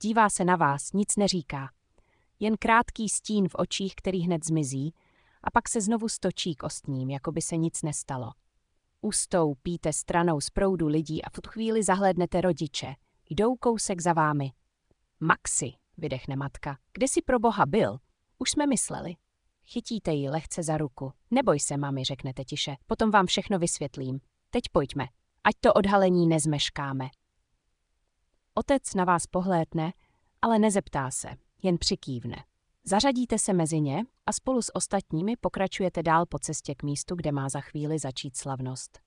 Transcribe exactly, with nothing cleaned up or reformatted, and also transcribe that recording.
Dívá se na vás, nic neříká. Jen krátký stín v očích, který hned zmizí, a pak se znovu stočí k ostním, jako by se nic nestalo. Ustoupíte stranou z proudu lidí a v tu chvíli zahlédnete rodiče. Jdou kousek za vámi. Maxi, vydechne matka. Kde jsi pro boha byl? Už jsme mysleli. Chytíte ji lehce za ruku. Neboj se, mami, řeknete tiše. Potom vám všechno vysvětlím. Teď pojďme. Ať to odhalení nezmeškáme. Otec na vás pohlédne, ale nezeptá se, jen přikývne. Zařadíte se mezi ně a spolu s ostatními pokračujete dál po cestě k místu, kde má za chvíli začít slavnost.